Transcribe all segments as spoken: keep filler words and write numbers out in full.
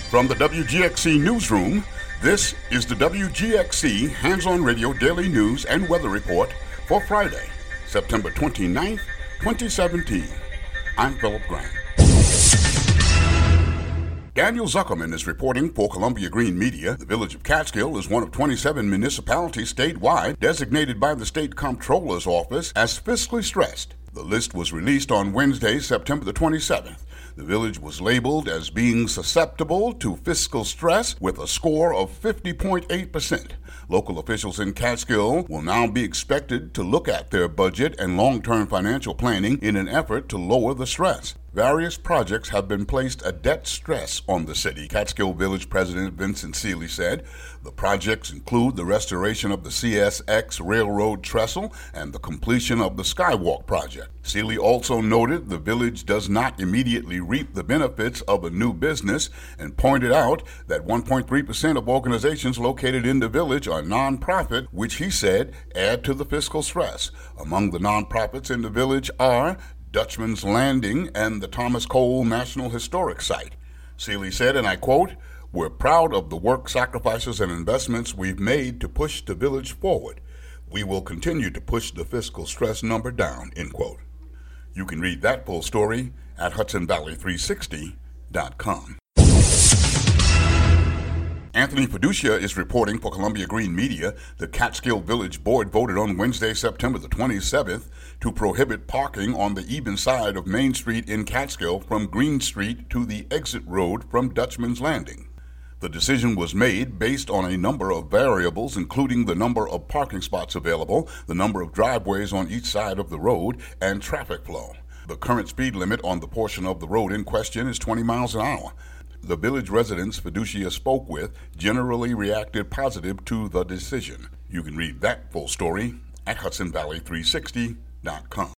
From the W G X C Newsroom, this is the W G X C Hands-On Radio Daily News and Weather Report for Friday, September twenty-ninth, twenty seventeen. I'm Philip Grant. Daniel Zuckerman is reporting for Columbia Green Media. The village of Catskill is one of twenty-seven municipalities statewide designated by the State Comptroller's Office as fiscally stressed. The list was released on Wednesday, September the twenty-seventh. The village was labeled as being susceptible to fiscal stress with a score of fifty point eight percent. Local officials in Catskill will now be expected to look at their budget and long-term financial planning in an effort to lower the stress. Various projects have been placed a debt stress on the city, Catskill Village President Vincent Seeley said. The projects include the restoration of the C S X Railroad Trestle and the completion of the Skywalk project. Seeley also noted the village does not immediately reap the benefits of a new business and pointed out that one point three percent of organizations located in the village are nonprofit, which he said add to the fiscal stress. Among the nonprofits in the village are Dutchman's Landing and the Thomas Cole National Historic Site. Seeley said, and I quote, "We're proud of the work, sacrifices, and investments we've made to push the village forward. We will continue to push the fiscal stress number down," end quote. You can read that full story at Hudson Valley three sixty dot com. Anthony Fiducia is reporting for Columbia Green Media. The Catskill Village Board voted on Wednesday, September the twenty-seventh, to prohibit parking on the even side of Main Street in Catskill from Green Street to the exit road from Dutchman's Landing. The decision was made based on a number of variables, including the number of parking spots available, the number of driveways on each side of the road, and traffic flow. The current speed limit on the portion of the road in question is twenty miles an hour. The village residents Fiducia spoke with generally reacted positive to the decision. You can read that full story at Hudson Valley three sixty dot com.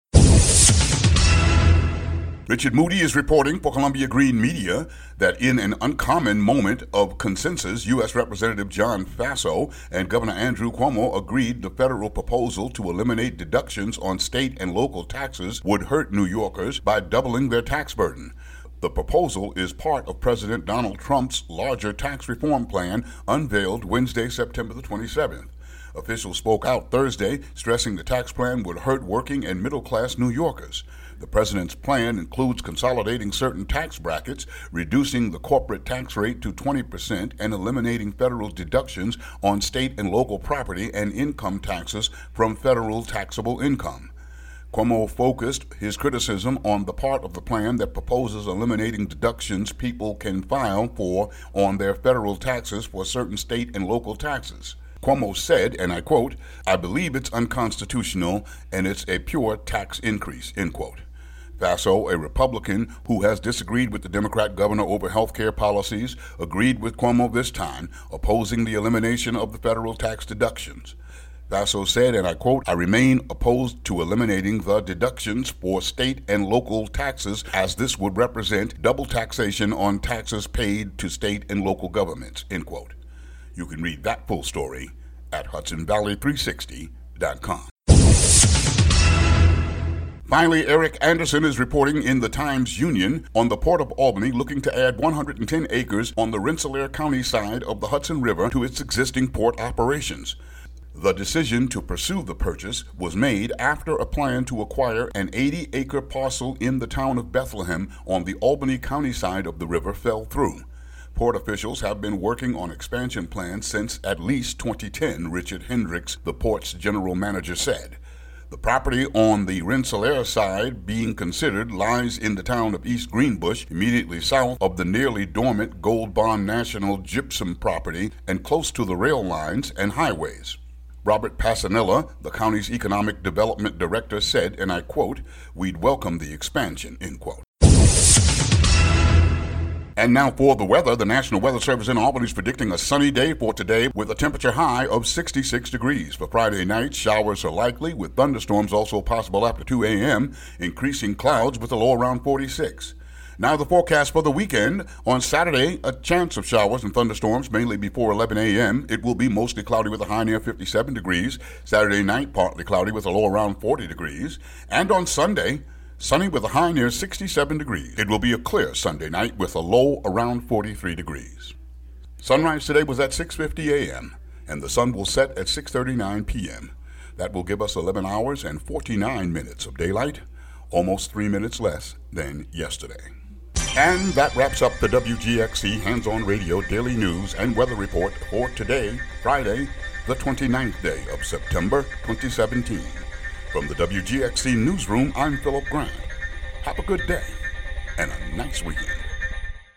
Richard Moody is reporting for Columbia Green Media that in an uncommon moment of consensus, U S Representative John Faso and Governor Andrew Cuomo agreed the federal proposal to eliminate deductions on state and local taxes would hurt New Yorkers by doubling their tax burden. The proposal is part of President Donald Trump's larger tax reform plan unveiled Wednesday, September the twenty-seventh. Officials spoke out Thursday, stressing the tax plan would hurt working and middle-class New Yorkers. The president's plan includes consolidating certain tax brackets, reducing the corporate tax rate to twenty percent, and eliminating federal deductions on state and local property and income taxes from federal taxable income. Cuomo focused his criticism on the part of the plan that proposes eliminating deductions people can file for on their federal taxes for certain state and local taxes. Cuomo said, and I quote, "I believe it's unconstitutional and it's a pure tax increase," end quote. Faso, a Republican who has disagreed with the Democrat governor over health care policies, agreed with Cuomo this time, opposing the elimination of the federal tax deductions. Faso said, and I quote, "I remain opposed to eliminating the deductions for state and local taxes, as this would represent double taxation on taxes paid to state and local governments," end quote. You can read that full story at Hudson Valley three sixty dot com. Finally, Eric Anderson is reporting in the Times-Union on the Port of Albany looking to add one hundred ten acres on the Rensselaer County side of the Hudson River to its existing port operations. The decision to pursue the purchase was made after a plan to acquire an eighty acre parcel in the town of Bethlehem on the Albany County side of the river fell through. Port officials have been working on expansion plans since at least twenty ten, Richard Hendricks, the port's general manager, said. The property on the Rensselaer side being considered lies in the town of East Greenbush, immediately south of the nearly dormant Gold Bond National gypsum property and close to the rail lines and highways. Robert Passanella, the county's economic development director, said, and I quote, "We'd welcome the expansion," end quote. And now for the weather. The National Weather Service in Albany is predicting a sunny day for today with a temperature high of sixty-six degrees. For Friday night, showers are likely with thunderstorms also possible after two a.m., increasing clouds with a low around forty-six. Now the forecast for the weekend. On Saturday, a chance of showers and thunderstorms mainly before eleven a.m. It will be mostly cloudy with a high near fifty-seven degrees. Saturday night, partly cloudy with a low around forty degrees. And on Sunday, Sunny with a high near sixty-seven degrees. It will be a clear Sunday night with a low around forty-three degrees. Sunrise today was at six fifty a.m. and the sun will set at six thirty-nine p.m. That will give us eleven hours and forty-nine minutes of daylight, almost three minutes less than yesterday. And that wraps up the W G X C Hands-On Radio Daily News and Weather Report for today, Friday, the twenty-ninth day of September twenty seventeen. From the W G X C Newsroom, I'm Philip Grant. Have a good day and a nice weekend.